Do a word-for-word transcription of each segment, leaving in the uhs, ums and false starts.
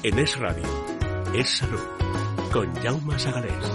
En Es Radio, Es Salud, con Jaume Sagarés.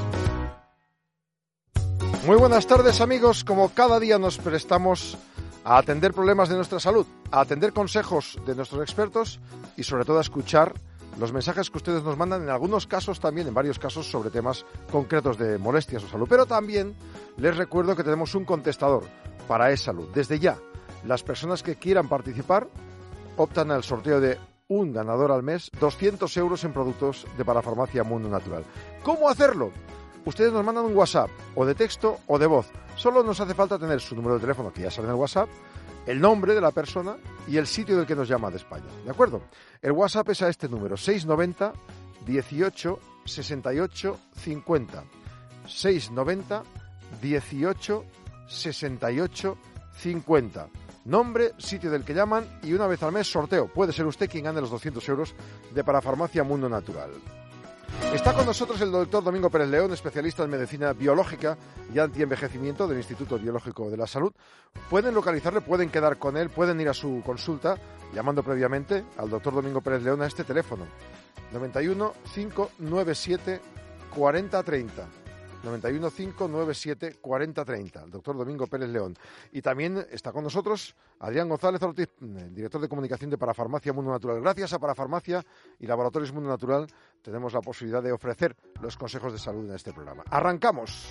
Muy buenas tardes, amigos. Como cada día nos prestamos a atender problemas de nuestra salud, a atender consejos de nuestros expertos y sobre todo a escuchar los mensajes que ustedes nos mandan, en algunos casos también, en varios casos, sobre temas concretos de molestias o salud. Pero también les recuerdo que tenemos un contestador para Es Salud. Desde ya, las personas que quieran participar optan al sorteo de un ganador al mes, doscientos euros en productos de Parafarmacia Mundo Natural. ¿Cómo hacerlo? Ustedes nos mandan un WhatsApp, o de texto o de voz. Solo nos hace falta tener su número de teléfono, que ya sale en el WhatsApp, el nombre de la persona y el sitio del que nos llama de España. ¿De acuerdo? El WhatsApp es a este número, seiscientos noventa, dieciocho, sesenta y ocho, cincuenta. seiscientos noventa, dieciocho, sesenta y ocho, cincuenta. Nombre, sitio del que llaman y una vez al mes sorteo. Puede ser usted quien gane los doscientos euros de Parafarmacia Mundo Natural. Está con nosotros el doctor Domingo Pérez León, especialista en medicina biológica y antienvejecimiento del Instituto Biológico de la Salud. Pueden localizarle, pueden quedar con él, pueden ir a su consulta llamando previamente al doctor Domingo Pérez León a este teléfono, noventa y uno, cinco noventa y siete, cuarenta treinta. noventa y uno, cinco noventa y siete, cuarenta treinta, el doctor Domingo Pérez León. Y también está con nosotros Adrián González Ortiz, director de comunicación de Parafarmacia Mundo Natural. Gracias a Parafarmacia y Laboratorios Mundo Natural tenemos la posibilidad de ofrecer los consejos de salud en este programa. ¡Arrancamos!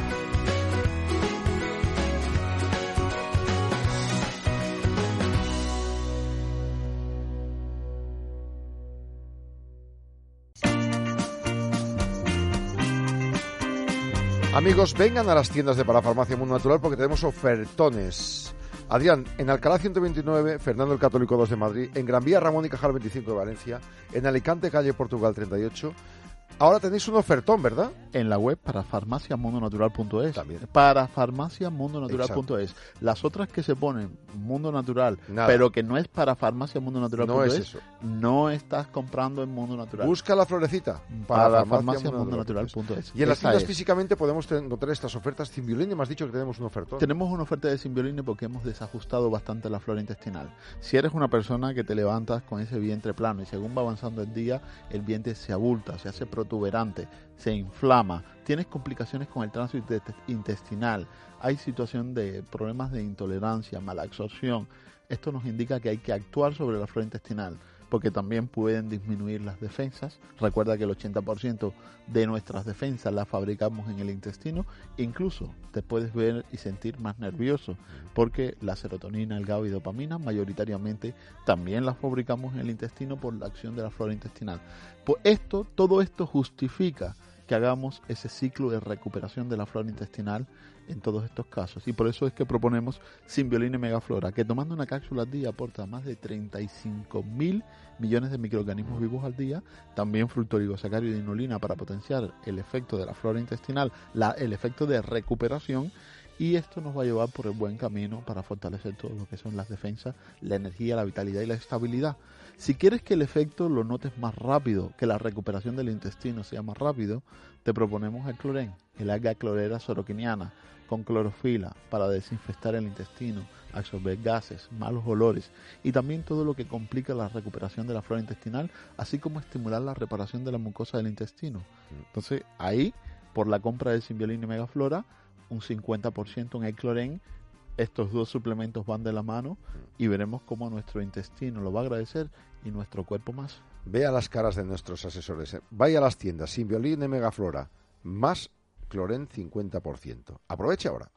Amigos, vengan a las tiendas de Parafarmacia Mundo Natural porque tenemos ofertones. Adrián, en Alcalá ciento veintinueve, Fernando el Católico dos de Madrid, en Gran Vía Ramón y Cajal veinticinco de Valencia, en Alicante, calle Portugal treinta y ocho. Ahora tenéis un ofertón, ¿verdad? En la web parafarmacia mundo natural punto es. También. parafarmacia mundo natural punto es. Las otras que se ponen Mundo Natural, Nada. pero que no es parafarmacia mundo natural punto es, No es eso. no estás comprando en Mundo Natural. Busca la florecita. Parafarmacia mundo natural punto es. Y en las Esa tiendas es. físicamente podemos encontrar estas ofertas. Cimbiolín, me has dicho que tenemos un ofertón. Tenemos una oferta de Simbioline porque hemos desajustado bastante la flora intestinal. Si eres una persona que te levantas con ese vientre plano y según va avanzando el día, el vientre se abulta, se hace protuberante, se inflama, tienes complicaciones con el tránsito intestinal, hay situación de problemas de intolerancia, mala absorción, esto nos indica que hay que actuar sobre la flora intestinal, porque también pueden disminuir las defensas. Recuerda que el ochenta por ciento de nuestras defensas las fabricamos en el intestino. Incluso te puedes ver y sentir más nervioso, porque la serotonina, el GABA y dopamina mayoritariamente también las fabricamos en el intestino por la acción de la flora intestinal. Pues esto, todo esto justifica que hagamos ese ciclo de recuperación de la flora intestinal en todos estos casos. Y por eso es que proponemos Simbioline Megaflora, que tomando una cápsula al día aporta más de treinta y cinco mil millones de microorganismos vivos al día, también fructoligosacárido y inulina para potenciar el efecto de la flora intestinal, la, el efecto de recuperación, y esto nos va a llevar por el buen camino para fortalecer todo lo que son las defensas, la energía, la vitalidad y la estabilidad. Si quieres que el efecto lo notes más rápido, que la recuperación del intestino sea más rápido, te proponemos el clorén, el alga clorera soroquiniana, con clorofila para desinfectar el intestino, absorber gases, malos olores y también todo lo que complica la recuperación de la flora intestinal, así como estimular la reparación de la mucosa del intestino. Entonces, ahí, por la compra del Simbioline Megaflora, un cincuenta por ciento en el clorén. Estos dos suplementos van de la mano y veremos cómo nuestro intestino lo va a agradecer y nuestro cuerpo más. Vea las caras de nuestros asesores. Vaya a las tiendas, Simbioline Megaflora, más clorén cincuenta por ciento. Aproveche ahora.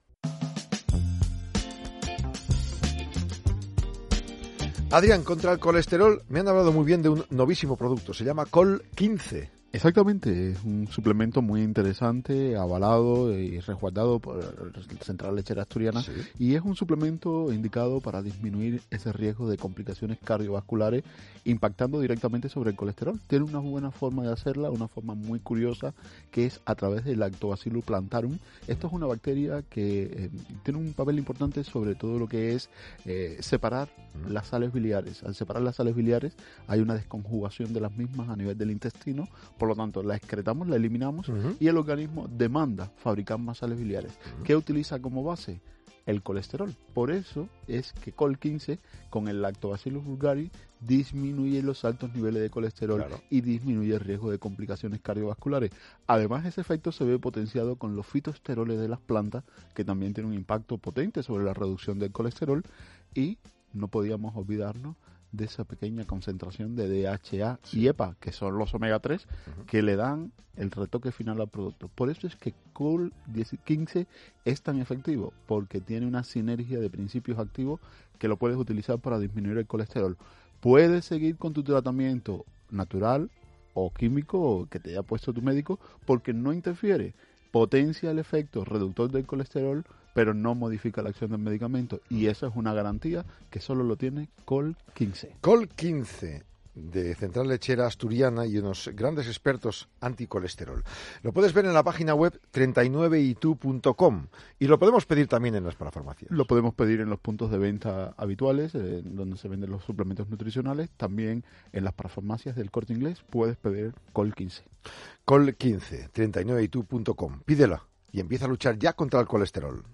Adrián, contra el colesterol me han hablado muy bien de un novísimo producto, se llama Col quince. Exactamente, es un suplemento muy interesante, avalado y resguardado por Central Lechera Asturiana, Sí. y es un suplemento indicado para disminuir ese riesgo de complicaciones cardiovasculares impactando directamente sobre el colesterol. Tiene una buena forma de hacerla, una forma muy curiosa, que es a través del Lactobacillus plantarum. Esto es una bacteria que eh, tiene un papel importante sobre todo lo que es eh, separar mm. las sales biliares. Al separar las sales biliares hay una desconjugación de las mismas a nivel del intestino. Por lo tanto, la excretamos, la eliminamos uh-huh. y el organismo demanda fabricar más sales biliares. Uh-huh. ¿Qué utiliza como base? el colesterol. Por eso es que col quince con el Lactobacillus bulgari disminuye los altos niveles de colesterol, claro, y disminuye el riesgo de complicaciones cardiovasculares. Además, ese efecto se ve potenciado con los fitoesteroles de las plantas, que también tienen un impacto potente sobre la reducción del colesterol, y no podíamos olvidarnos de esa pequeña concentración de D H A y E P A, que son los omega tres, uh-huh, que le dan el retoque final al producto. Por eso es que col quince es tan efectivo, porque tiene una sinergia de principios activos que lo puedes utilizar para disminuir el colesterol. Puedes seguir con tu tratamiento natural o químico que te haya puesto tu médico, porque no interfiere, potencia el efecto reductor del colesterol, pero no modifica la acción del medicamento, y esa es una garantía que solo lo tiene col quince. col quince, de Central Lechera Asturiana y unos grandes expertos anticolesterol. Lo puedes ver en la página web treinta y nueve y tú punto com, y lo podemos pedir también en las parafarmacias. Lo podemos pedir en los puntos de venta habituales, eh, donde se venden los suplementos nutricionales. También en las parafarmacias del Corte Inglés puedes pedir col quince. col quince, treinta y nueve y tú punto com. Pídela y empieza a luchar ya contra el colesterol.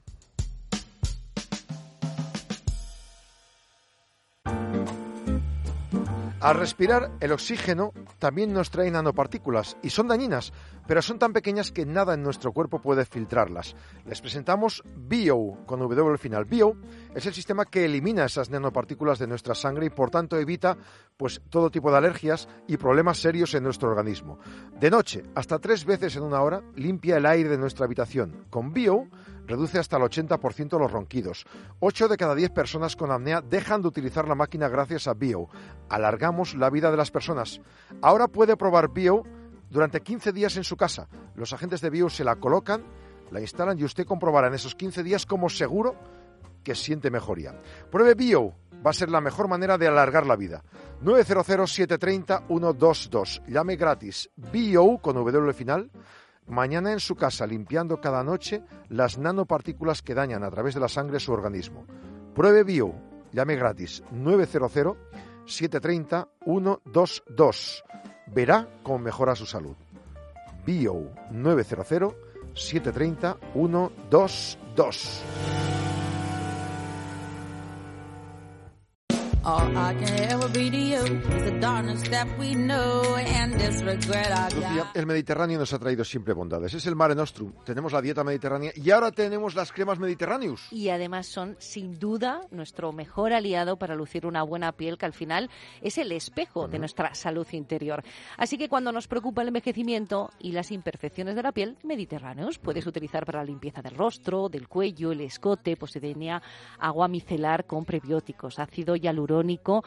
Al respirar, el oxígeno también nos trae nanopartículas y son dañinas, pero son tan pequeñas que nada en nuestro cuerpo puede filtrarlas. Les presentamos Bio, con W al final. Bio es el sistema que elimina esas nanopartículas de nuestra sangre y por tanto evita pues todo tipo de alergias y problemas serios en nuestro organismo. De noche, hasta tres veces en una hora, limpia el aire de nuestra habitación. Con Bio reduce hasta el ochenta por ciento los ronquidos. ocho de cada diez personas con apnea dejan de utilizar la máquina gracias a Bio. Alargamos la vida de las personas. Ahora puede probar Bio durante quince días en su casa. Los agentes de Bio se la colocan, la instalan y usted comprobará en esos quince días como seguro que siente mejoría. Pruebe Bio. Va a ser la mejor manera de alargar la vida. nueve cero cero, siete tres cero, uno dos dos. Llame gratis. Bio con W final. Mañana en su casa, limpiando cada noche las nanopartículas que dañan a través de la sangre su organismo. Pruebe Bio. Llame gratis. nueve cero cero, siete tres cero, uno dos dos. Verá cómo mejora su salud. Bio. nueve cero cero, siete tres cero, uno dos dos. All I can ever be to you is the darkness that we know and this regret I got. El Mediterráneo nos ha traído siempre bondades. Es el Mare Nostrum. Tenemos la dieta mediterránea y ahora tenemos las cremas Mediterraneus. Y además son, sin duda, nuestro mejor aliado para lucir una buena piel, que al final es el espejo uh-huh. de nuestra salud interior. Así que cuando nos preocupa el envejecimiento y las imperfecciones de la piel, Mediterraneus puedes utilizar para la limpieza del rostro, del cuello, el escote, posidonia, agua micelar con prebióticos, ácido hialurónico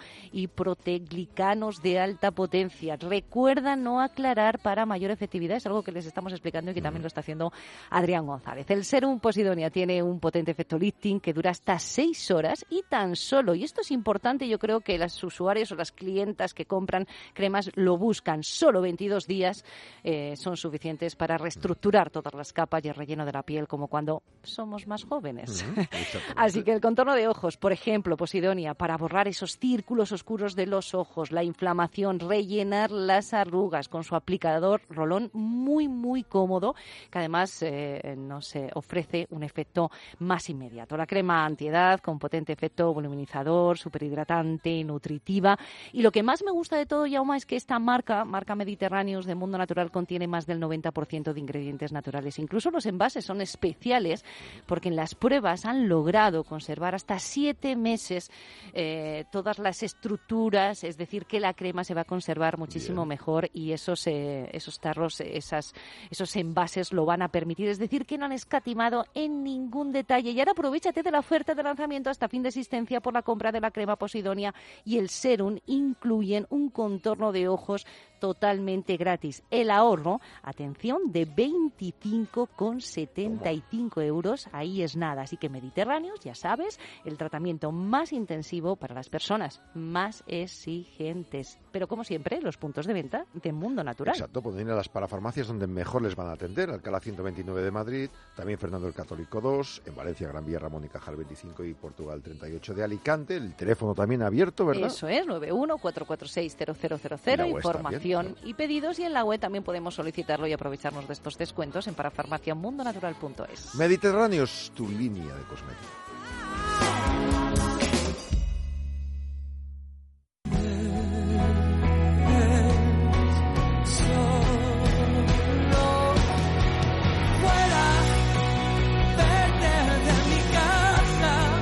y proteglicanos de alta potencia. Recuerda no aclarar para mayor efectividad, es algo que les estamos explicando y que también lo está haciendo Adrián González. El Serum Posidonia tiene un potente efecto lifting que dura hasta seis horas y tan solo, y esto es importante, yo creo que los usuarios o las clientas que compran cremas lo buscan, solo veintidós días eh, son suficientes para reestructurar todas las capas y el relleno de la piel, como cuando somos más jóvenes. Uh-huh. Así que el contorno de ojos, por ejemplo, Posidonia, para borrar esos círculos oscuros de los ojos, la inflamación, rellenar las arrugas con su aplicador rolón muy, muy cómodo, que además eh, nos eh, ofrece un efecto más inmediato. La crema antiedad con potente efecto voluminizador, superhidratante, nutritiva. Y lo que más me gusta de todo, Jaume, es que esta marca, marca Mediterráneos de Mundo Natural, contiene más del noventa por ciento de ingredientes naturales. Incluso los envases son especiales porque en las pruebas han logrado conservar hasta siete meses eh, todas las estructuras, es decir, que la crema se va a conservar muchísimo Bien. mejor y esos eh, esos tarros, esas, esos envases lo van a permitir. Es decir, que no han escatimado en ningún detalle. Y ahora aprovéchate de la oferta de lanzamiento hasta fin de existencia por la compra de la crema Posidonia y el Serum. Incluyen un contorno de ojos totalmente gratis. El ahorro, atención, de veinticinco con setenta y cinco euros. Ahí es nada. Así que Mediterráneos, ya sabes, el tratamiento más intensivo para las personas más exigentes. Pero como siempre, los puntos de venta de Mundo Natural. Exacto, pueden ir a las parafarmacias donde mejor les van a atender. Alcalá ciento veintinueve de Madrid, también Fernando el Católico dos, en Valencia, Gran Vía, Ramón y Cajal veinticinco y Portugal treinta y ocho de Alicante. El teléfono también abierto, ¿verdad? Eso es, nueve uno cuatro cuatro seis cero cero cero cero. Información y pedidos, y en la web también podemos solicitarlo y aprovecharnos de estos descuentos en parafarmaciamundonatural punto es. Mediterráneos, tu línea de cosméticos.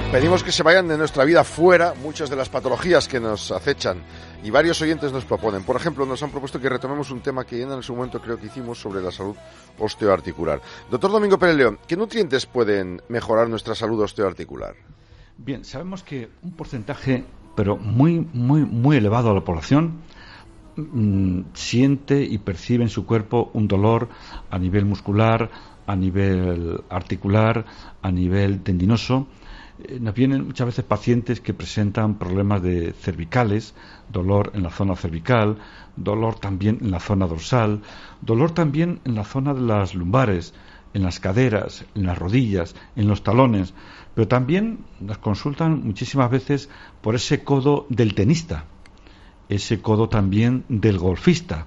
Pedimos que se vayan de nuestra vida fuera muchas de las patologías que nos acechan y varios oyentes nos proponen. Por ejemplo, nos han propuesto que retomemos un tema que en su momento creo que hicimos sobre la salud osteoarticular. Doctor Domingo Pérez León, ¿qué nutrientes pueden mejorar nuestra salud osteoarticular? Bien, sabemos que un porcentaje, pero muy, muy, muy elevado de la población, mmm, siente y percibe en su cuerpo un dolor a nivel muscular, a nivel articular, a nivel tendinoso. Nos vienen muchas veces pacientes que presentan problemas de cervicales, dolor en la zona cervical, dolor también en la zona dorsal, dolor también en la zona de las lumbares, en las caderas, en las rodillas, en los talones, pero también nos consultan muchísimas veces por ese codo del tenista, ese codo también del golfista,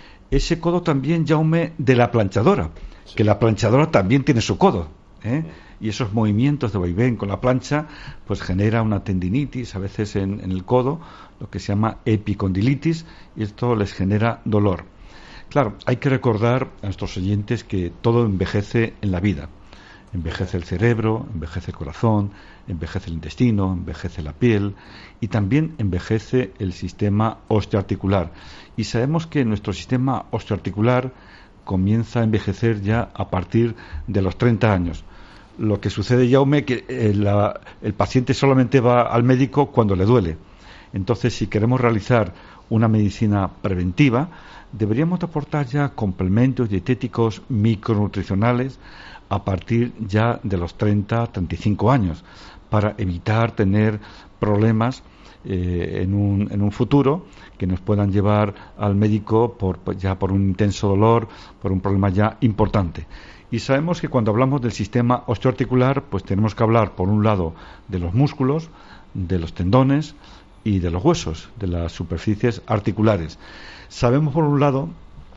ese codo también, Jaume, de la planchadora, que la planchadora también tiene su codo, ¿eh? Y esos movimientos de vaivén con la plancha pues genera una tendinitis a veces en, en el codo, lo que se llama epicondilitis, y esto les genera dolor. Claro, hay que recordar a nuestros oyentes que todo envejece en la vida. Envejece el cerebro, envejece el corazón, envejece el intestino, envejece la piel y también envejece el sistema osteoarticular. Y sabemos que nuestro sistema osteoarticular comienza a envejecer ya a partir de los treinta años. Lo que sucede, Jaume, que eh, la, el paciente solamente va al médico cuando le duele. Entonces, si queremos realizar una medicina preventiva, deberíamos aportar ya complementos dietéticos micronutricionales a partir ya de los treinta a treinta y cinco años, para evitar tener problemas eh, en, un, en un futuro que nos puedan llevar al médico por, ya por un intenso dolor, por un problema ya importante. Y sabemos que cuando hablamos del sistema osteoarticular, pues tenemos que hablar, por un lado, de los músculos, de los tendones y de los huesos, de las superficies articulares. Sabemos, por un lado,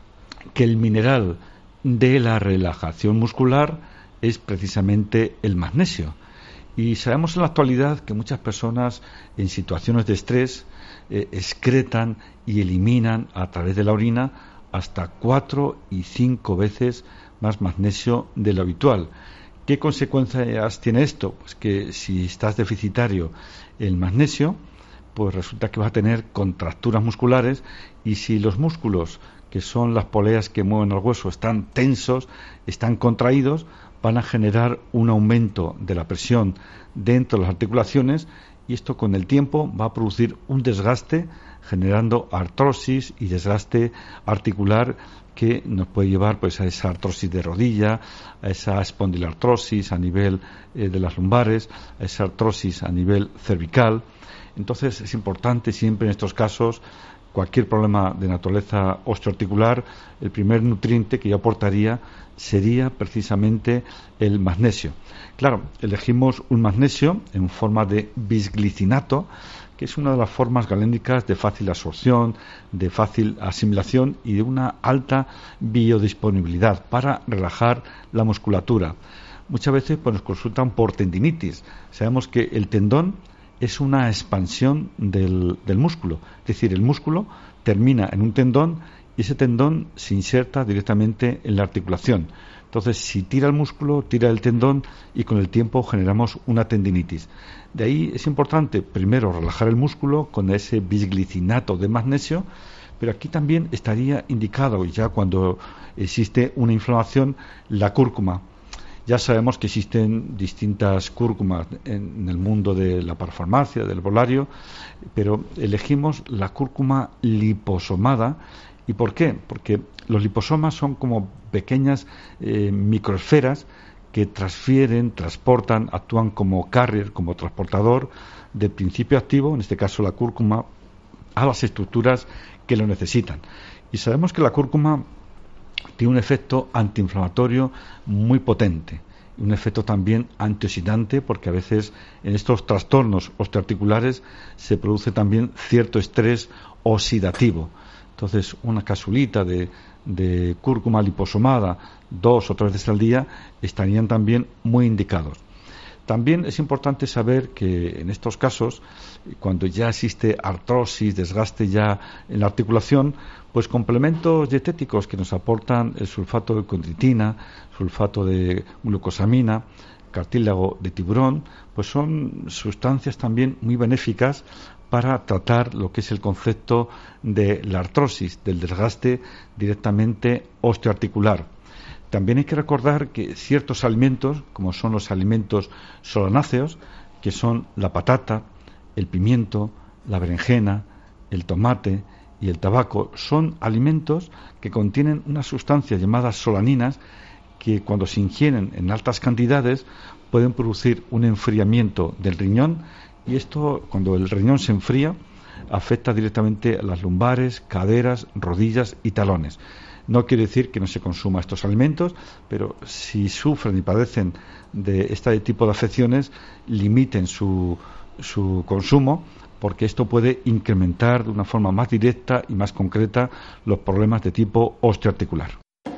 que el mineral de la relajación muscular es precisamente el magnesio. Y sabemos en la actualidad que muchas personas en situaciones de estrés eh, excretan y eliminan a través de la orina hasta cuatro y cinco veces más magnesio de lo habitual. ¿Qué consecuencias tiene esto? Pues que si estás deficitario en magnesio, pues resulta que vas a tener contracturas musculares, y si los músculos, que son las poleas que mueven el hueso, están tensos, están contraídos, van a generar un aumento de la presión dentro de las articulaciones, y esto con el tiempo va a producir un desgaste, generando artrosis y desgaste articular que nos puede llevar pues a esa artrosis de rodilla, a esa espondiloartrosis a nivel eh, de las lumbares, a esa artrosis a nivel cervical. Entonces es importante siempre en estos casos, cualquier problema de naturaleza osteoarticular, el primer nutriente que yo aportaría sería precisamente el magnesio. Claro, elegimos un magnesio en forma de bisglicinato, que es una de las formas galénicas de fácil absorción, de fácil asimilación y de una alta biodisponibilidad para relajar la musculatura. Muchas veces pues, nos consultan por tendinitis. Sabemos que el tendón es una expansión del, del músculo, es decir, el músculo termina en un tendón y ese tendón se inserta directamente en la articulación. Entonces, si tira el músculo, tira el tendón y con el tiempo generamos una tendinitis. De ahí es importante, primero, relajar el músculo con ese bisglicinato de magnesio, pero aquí también estaría indicado, ya cuando existe una inflamación, la cúrcuma. Ya sabemos que existen distintas cúrcumas en el mundo de la parafarmacia, del herbolario, pero elegimos la cúrcuma liposomada. ¿Y por qué? Porque los liposomas son como pequeñas eh, microesferas que transfieren, transportan, actúan como carrier, como transportador del principio activo, en este caso la cúrcuma, a las estructuras que lo necesitan. Y sabemos que la cúrcuma tiene un efecto antiinflamatorio muy potente, y un efecto también antioxidante, porque a veces en estos trastornos osteoarticulares se produce también cierto estrés oxidativo. Entonces, una capsulita de, de cúrcuma liposomada dos o tres veces al día estarían también muy indicados. También es importante saber que en estos casos, cuando ya existe artrosis, desgaste ya en la articulación, pues complementos dietéticos que nos aportan el sulfato de condritina, sulfato de glucosamina, cartílago de tiburón, pues son sustancias también muy benéficas para tratar lo que es el concepto de la artrosis, del desgaste directamente osteoarticular. También hay que recordar que ciertos alimentos, como son los alimentos solanáceos, que son la patata, el pimiento, la berenjena, el tomate y el tabaco, son alimentos que contienen unas sustancias llamadas solaninas que cuando se ingieren en altas cantidades pueden producir un enfriamiento del riñón, y esto, cuando el riñón se enfría, afecta directamente a las lumbares, caderas, rodillas y talones. No quiere decir que no se consuma estos alimentos, pero si sufren y padecen de este tipo de afecciones, limiten su, su consumo, porque esto puede incrementar de una forma más directa y más concreta los problemas de tipo osteoarticular.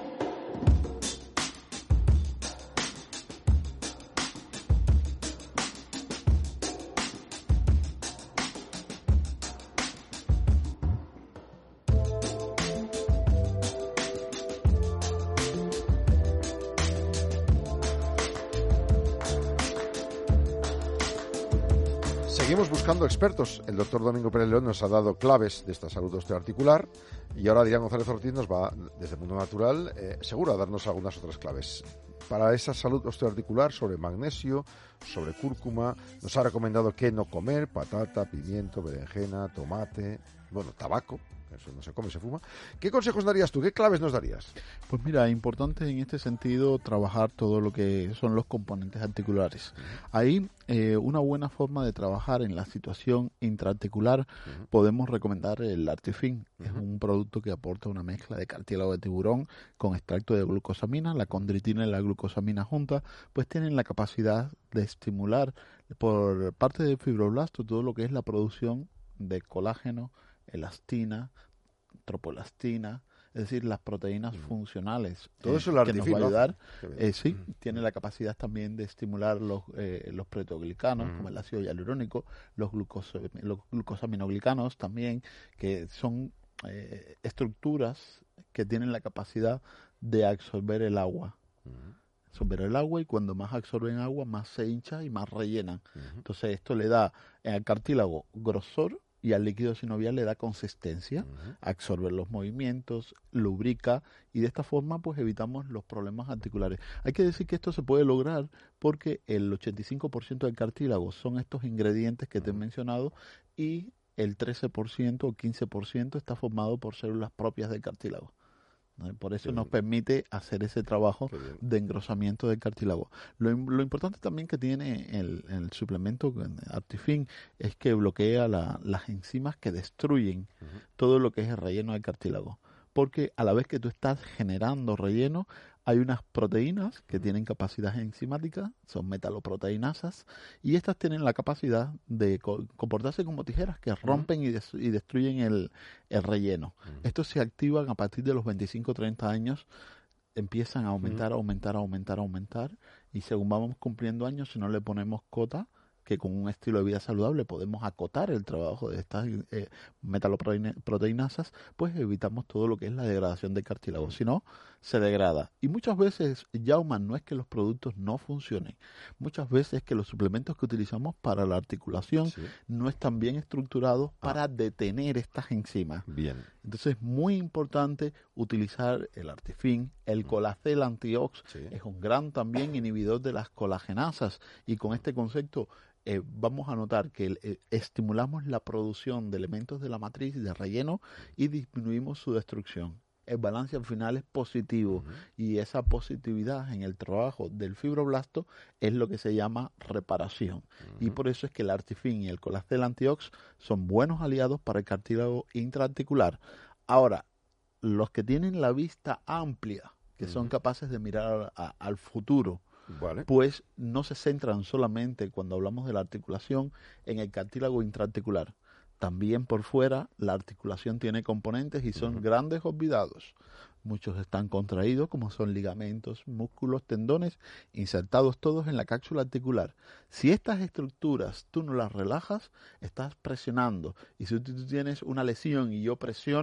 Seguimos buscando expertos. El doctor Domingo Pérez León nos ha dado claves de esta salud osteoarticular y ahora Adrián González Ortiz nos va, desde el mundo natural, eh, seguro a darnos algunas otras claves. Para esa salud osteoarticular, sobre magnesio, sobre cúrcuma, nos ha recomendado qué no comer: patata, pimiento, berenjena, tomate, bueno, tabaco. Eso no se come, se fuma. ¿Qué consejos darías tú? ¿Qué claves nos darías? Pues mira, importante en este sentido trabajar todo lo que son los componentes articulares. Uh-huh. Ahí, eh, una buena forma de trabajar en la situación intraarticular, uh-huh, podemos recomendar el Artifin. Uh-huh. Es un producto que aporta una mezcla de cartílago de tiburón con extracto de glucosamina. La condritina y la glucosamina juntas, pues tienen la capacidad de estimular por parte del fibroblasto todo lo que es la producción de colágeno, elastina, tropoelastina, es decir, las proteínas mm. funcionales. Todo eh, eso lo que nos va a ayudar. Eh, sí, mm. tiene la capacidad también de estimular los, eh, los proteoglicanos, mm. como el ácido hialurónico, los, glucos, los glucosaminoglicanos también, que son eh, estructuras que tienen la capacidad de absorber el agua. Mm. absorber el agua, y cuando más absorben agua, más se hincha y más rellenan. Mm. Entonces esto le da al cartílago grosor y al líquido sinovial le da consistencia, uh-huh, absorbe los movimientos, lubrica, y de esta forma pues evitamos los problemas articulares. Hay que decir que esto se puede lograr porque el ochenta y cinco por ciento del cartílago son estos ingredientes que te he mencionado, y el trece por ciento o quince por ciento está formado por células propias del cartílago. Por eso nos permite hacer ese trabajo de engrosamiento del cartílago. Lo, lo importante también que tiene el, el suplemento Artifin es que bloquea la, las enzimas que destruyen uh-huh. todo lo que es el relleno del cartílago. Porque a la vez que tú estás generando relleno, hay unas proteínas que tienen capacidad enzimática, son metaloproteinasas, y estas tienen la capacidad de co- comportarse como tijeras que rompen uh-huh. y, des- y destruyen el, el relleno. Uh-huh. Estos se activan a partir de los veinticinco a treinta años, empiezan a aumentar, uh-huh. aumentar, aumentar, aumentar, y según vamos cumpliendo años, si no le ponemos cota, que con un estilo de vida saludable podemos acotar el trabajo de estas eh, metaloproteinasas, pues evitamos todo lo que es la degradación del cartílago. Si no, se degrada. Y muchas veces, Jaume, no es que los productos no funcionen. Muchas veces es que los suplementos que utilizamos para la articulación sí. no están bien estructurados ah. para detener estas enzimas. Bien. Entonces es muy importante utilizar el Artifin. El Colacel Antiox sí. es un gran también inhibidor de las colagenasas, y con este concepto Eh, vamos a notar que eh, estimulamos la producción de elementos de la matriz de relleno y disminuimos su destrucción. El balance al final es positivo, uh-huh. y esa positividad en el trabajo del fibroblasto es lo que se llama reparación. Uh-huh. Y por eso es que el Artifin y el Colacel Antiox son buenos aliados para el cartílago intraarticular. Ahora, los que tienen la vista amplia, que uh-huh. son capaces de mirar a, a, al futuro, Vale. pues no se centran solamente, cuando hablamos de la articulación, en el cartílago intraarticular. También por fuera la articulación tiene componentes y son uh-huh. grandes olvidados. Muchos están contraídos, como son ligamentos, músculos, tendones, insertados todos en la cápsula articular. Si estas estructuras tú no las relajas, estás presionando. Y si tú tienes una lesión y yo presiono,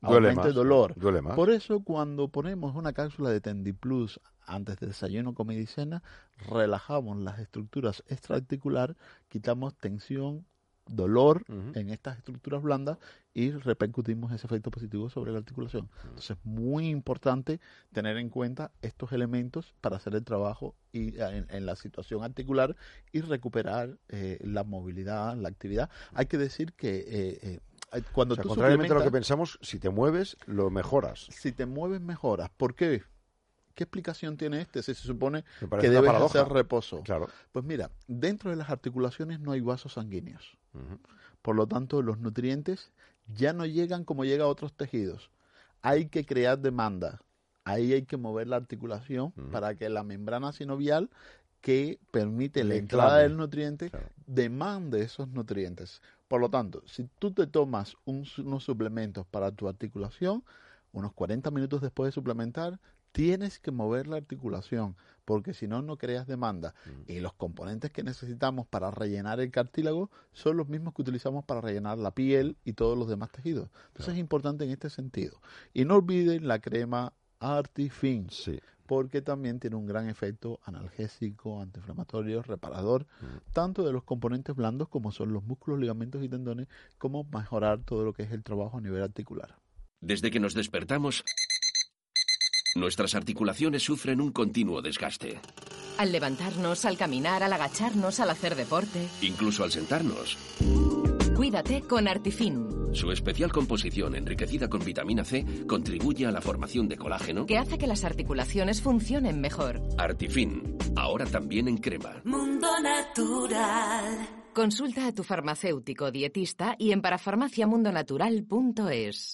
Duele aumente más, dolor. duele más. Por eso, cuando ponemos una cápsula de Tendiplus antes de desayuno, comida y cena, relajamos las estructuras extraarticular, quitamos tensión, dolor uh-huh. en estas estructuras blandas y repercutimos ese efecto positivo sobre la articulación. Entonces, es muy importante tener en cuenta estos elementos para hacer el trabajo y en, en la situación articular y recuperar eh, la movilidad, la actividad. Hay que decir que eh, eh, cuando o sea, tú contrariamente a lo que pensamos, si te mueves, lo mejoras. Si te mueves, mejoras. ¿Por qué? ¿Qué explicación tiene este si se supone que debes paradoja. hacer reposo? Claro. Pues mira, dentro de las articulaciones no hay vasos sanguíneos. Uh-huh. Por lo tanto, los nutrientes ya no llegan como llega a otros tejidos. Hay que crear demanda. Ahí hay que mover la articulación uh-huh. para que la membrana sinovial que permite la entrada del nutriente claro. demande esos nutrientes. Por lo tanto, si tú te tomas un, unos suplementos para tu articulación, unos cuarenta minutos después de suplementar, tienes que mover la articulación, porque si no, no creas demanda. Mm. Y los componentes que necesitamos para rellenar el cartílago son los mismos que utilizamos para rellenar la piel y todos los demás tejidos. Entonces claro. es importante en este sentido. Y no olviden la crema Artifin, sí. porque también tiene un gran efecto analgésico, antiinflamatorio, reparador, mm. tanto de los componentes blandos como son los músculos, ligamentos y tendones, como mejorar todo lo que es el trabajo a nivel articular. Desde que nos despertamos, nuestras articulaciones sufren un continuo desgaste. Al levantarnos, al caminar, al agacharnos, al hacer deporte. Incluso al sentarnos. Cuídate con Artifin. Su especial composición, enriquecida con vitamina C, contribuye a la formación de colágeno, que hace que las articulaciones funcionen mejor. Artifin, ahora también en crema. Mundo Natural. Consulta a tu farmacéutico o dietista y en parafarmaciamundonatural punto es.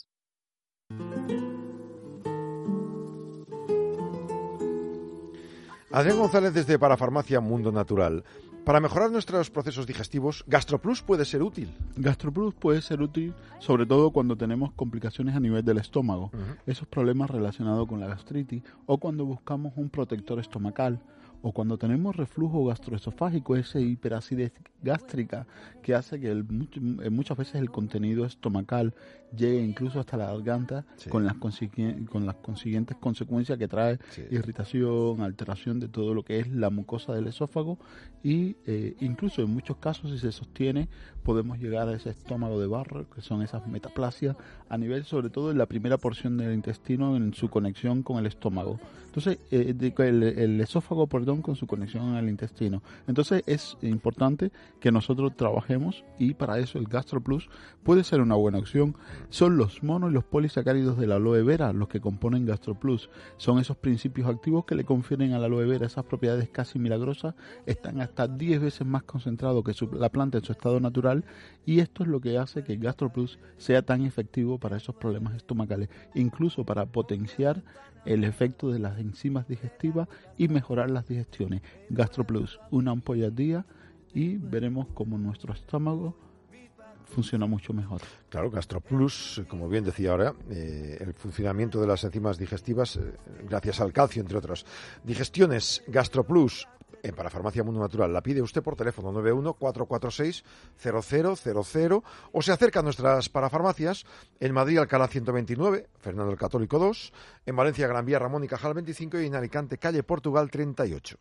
Adrián González desde Parafarmacia Mundo Natural. Para mejorar nuestros procesos digestivos, GastroPlus puede ser útil. GastroPlus puede ser útil sobre todo cuando tenemos complicaciones a nivel del estómago, uh-huh. esos problemas relacionados con la gastritis o cuando buscamos un protector estomacal o cuando tenemos reflujo gastroesofágico, esa hiperacidez gástrica que hace que el, muchas veces el contenido estomacal llegue incluso hasta la garganta sí. con, las con las consiguientes consecuencias que trae sí. irritación, alteración de todo lo que es la mucosa del esófago y eh, incluso en muchos casos si se sostiene podemos llegar a ese estómago de barro que son esas metaplasias a nivel sobre todo en la primera porción del intestino en su conexión con el estómago. Entonces eh, el, el esófago perdón con su conexión al intestino. Entonces es importante que nosotros trabajemos y para eso el GastroPlus puede ser una buena opción. Son los monos y los polisacáridos de la aloe vera los que componen GastroPlus. Son esos principios activos que le confieren a la aloe vera esas propiedades casi milagrosas. Están hasta diez veces más concentrados que su, la planta en su estado natural y esto es lo que hace que el GastroPlus sea tan efectivo para esos problemas estomacales, incluso para potenciar el efecto de las enzimas digestivas y mejorar las digestiones. GastroPlus, una ampolla al día y veremos cómo nuestro estómago funciona mucho mejor. Claro, GastroPlus, como bien decía ahora, eh, el funcionamiento de las enzimas digestivas, eh, gracias al calcio, entre otros. Digestiones, GastroPlus, en Parafarmacia Mundo Natural. La pide usted por teléfono nueve uno cuatro cuatro seis cero cero cero cero o se acerca a nuestras parafarmacias en Madrid, Alcalá ciento veintinueve, Fernando el Católico dos, en Valencia, Gran Vía, Ramón y Cajal veinticinco y en Alicante, calle Portugal treinta y ocho.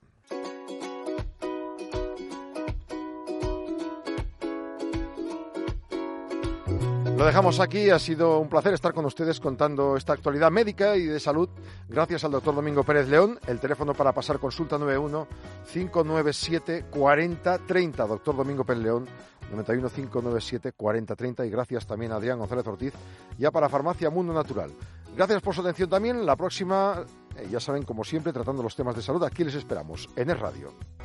Lo dejamos aquí, ha sido un placer estar con ustedes contando esta actualidad médica y de salud. Gracias al doctor Domingo Pérez León. El teléfono para pasar consulta nueve uno cinco nueve siete cuatro cero tres cero. Doctor Domingo Pérez León, noventa y uno cinco nueve siete cuatro cero tres cero. Y gracias también a Adrián González Ortiz y a Parafarmacia Mundo Natural. Gracias por su atención también. La próxima, eh, ya saben, como siempre, tratando los temas de salud. Aquí les esperamos en Es Radio.